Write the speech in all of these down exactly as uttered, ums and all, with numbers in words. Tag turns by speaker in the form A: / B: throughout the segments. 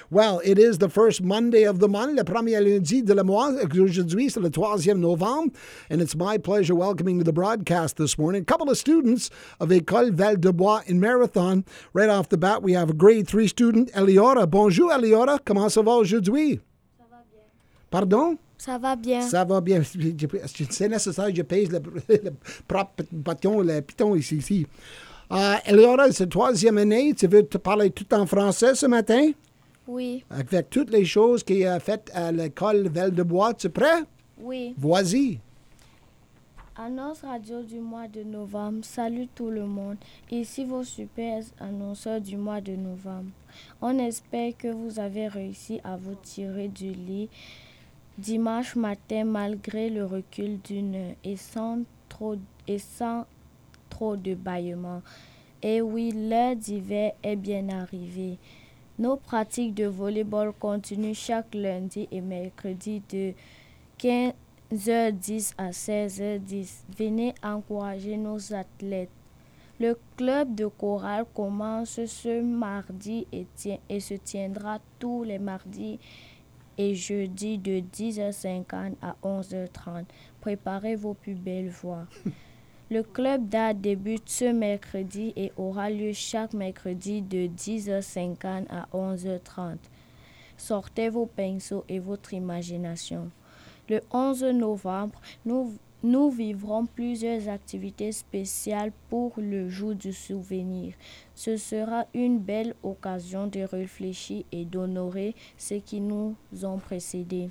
A: Well, it is the first Monday of the month, le premier lundi de le mois. Aujourd'hui, c'est le troisième novembre, and it's my pleasure welcoming to the broadcast this morning a couple of students of École Val-de-Bois in Marathon. Right off the bat, we have a grade three student, Eliora. Bonjour, Eliora. Comment ça va aujourd'hui?
B: Ça va bien.
A: Pardon?
B: Ça va bien.
A: Ça va bien. C'est nécessaire que je pèse le, le propre bâton, le piton ici. ici. Uh, Eliora, c'est troisième année. Tu veux te parler tout en français ce matin?
B: Oui.
A: Avec toutes les choses qu'il a faites à l'école Val-de-Bois. Tu es prêt?
B: Oui.
A: Vas-y.
B: Annonce radio du mois de novembre. Salut tout le monde. Ici vos super annonceurs du mois de novembre. On espère que vous avez réussi à vous tirer du lit dimanche matin malgré le recul d'une heure et sans trop, et sans trop de bâillements. Et oui, l'heure d'hiver est bien arrivée. Nos pratiques de volleyball continuent chaque lundi et mercredi de quinze heures dix à seize heures dix. Venez encourager nos athlètes. Le club de chorale commence ce mardi et, tient, et se tiendra tous les mardis et jeudis de dix heures cinquante à onze heures trente. Préparez vos plus belles voix. Le club d'art débute ce mercredi et aura lieu chaque mercredi de dix heures cinquante à onze heures trente. Sortez vos pinceaux et votre imagination. Le onze novembre, nous, nous vivrons plusieurs activités spéciales pour le jour du souvenir. Ce sera une belle occasion de réfléchir et d'honorer ceux qui nous ont précédés.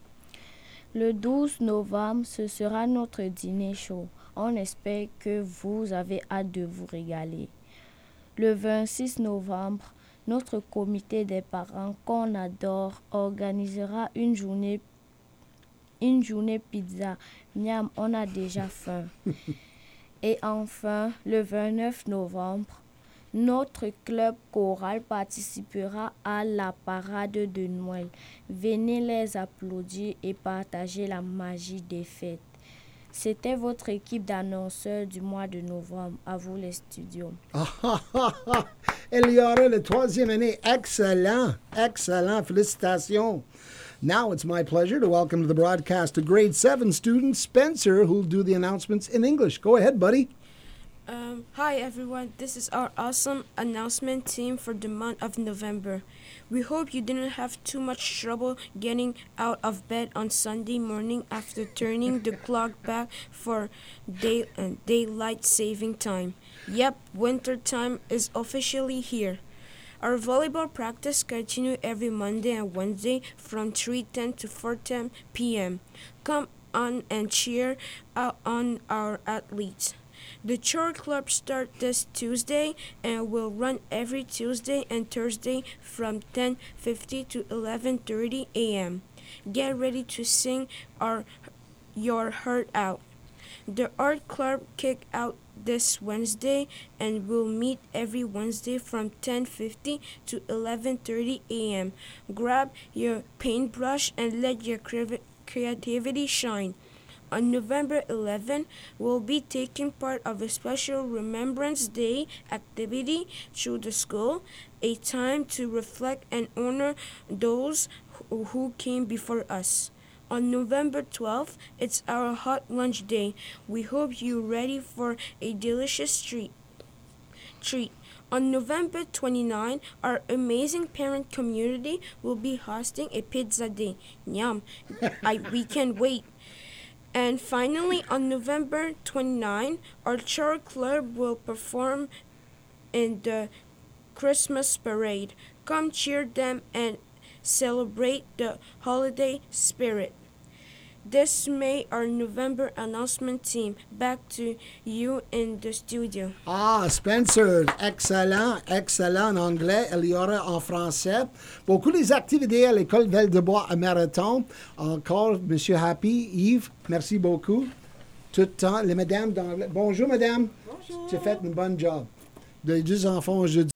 B: Le douze novembre, ce sera notre dîner chaud. On espère que vous avez hâte de vous régaler. Le vingt-six novembre, notre comité des parents qu'on adore organisera une journée, une journée pizza. Miam, on a déjà faim. Et enfin, le vingt-neuf novembre, notre club choral participera à la parade de Noël. Venez les applaudir et partager la magie des fêtes. C'était votre équipe d'annonceurs du mois de novembre. À vous les studios.
A: Eliora, la troisième année. Excellent. Excellent. Félicitations. Now it's my pleasure to welcome to the broadcast a grade seven student, Spencer, who'll do the announcements in English. Go ahead, buddy.
C: Um, hi everyone, this is our awesome announcement team for the month of November. We hope you didn't have too much trouble getting out of bed on Sunday morning after turning the clock back for day, uh, daylight saving time. Yep, winter time is officially here. Our volleyball practice continues every Monday and Wednesday from three ten to four ten p.m. Come on and cheer out on our athletes. The chore club starts this Tuesday and will run every Tuesday and Thursday from ten fifty to eleven thirty a.m. Get ready to sing our your heart out. The art club kick out this Wednesday and will meet every Wednesday from ten fifty to eleven thirty a.m. Grab your paintbrush and let your creativity shine. On November eleventh, we'll be taking part of a special Remembrance Day activity through the school, a time to reflect and honor those who came before us. On November twelfth, it's our hot lunch day. We hope you're ready for a delicious treat. treat. On November twenty-ninth, our amazing parent community will be hosting a pizza day. Yum! I, we can't wait. And finally, on November twenty-ninth, our chore club will perform in the Christmas parade. Come cheer them and celebrate the holiday spirit. This May, our November announcement team. Back to you in the studio.
A: Ah, Spencer, excellent, excellent en anglais, Eliora en français. Beaucoup les activités à l'école Val-de-Bois à Marathon. Encore, M. Happy, Yves, merci beaucoup. Tout le temps, les madames d'anglais. Bonjour, madame.
C: Bonjour.
A: Tu as fait un bon job. Les deux enfants aujourd'hui.